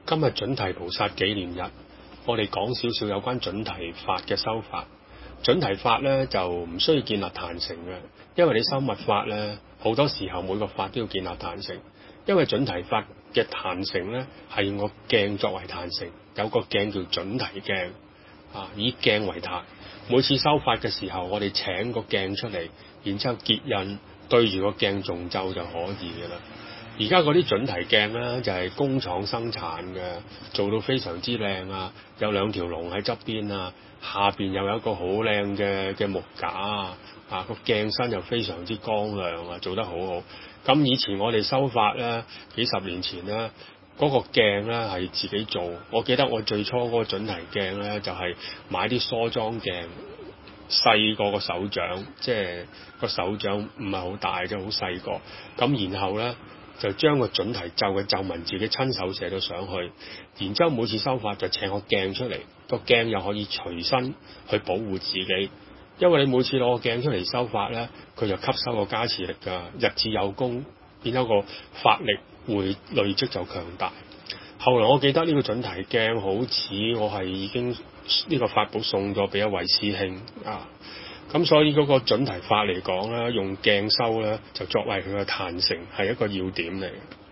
今日準提菩薩紀念日，我哋講少少有關準提法嘅修法。準提法咧就唔需要建立壇城嘅，因為你修密法咧好多時候每個法都要建立壇城。因為準提法嘅壇城咧係用個鏡作為壇城，有個鏡叫準提鏡啊，以鏡為壇。每次修法嘅時候，我哋請個鏡出嚟，然之後結印對住個鏡誦咒就可以嘅啦。而家嗰啲準提鏡咧就係工廠生產嘅，做到非常之靚啊！有兩條龍喺側邊啊，下邊又有一個好靚嘅木架啊，個鏡身又非常之光亮啊，做得好好。咁以前我哋修法咧，幾十年前咧，嗰個鏡咧係自己做。我記得我最初嗰個準提鏡咧就係買啲梳妝鏡，細過個手掌，即係個手掌唔係好大啫，好細個。咁然後咧就將個準提咒嘅咒文自己親手寫到上去，然之後每次修法就請個鏡出嚟，個鏡又可以隨身去保護自己，因為你每次攞個鏡出嚟修法咧，佢就吸收個加持力㗎，日子有功，變咗個法力會累積就強大。後來我記得呢個準提鏡好似我係已經呢個法寶送咗俾一位師兄啊。咁所以嗰個準提法嚟講咧，用鏡修咧就作為佢嘅壇城係一個要點嚟。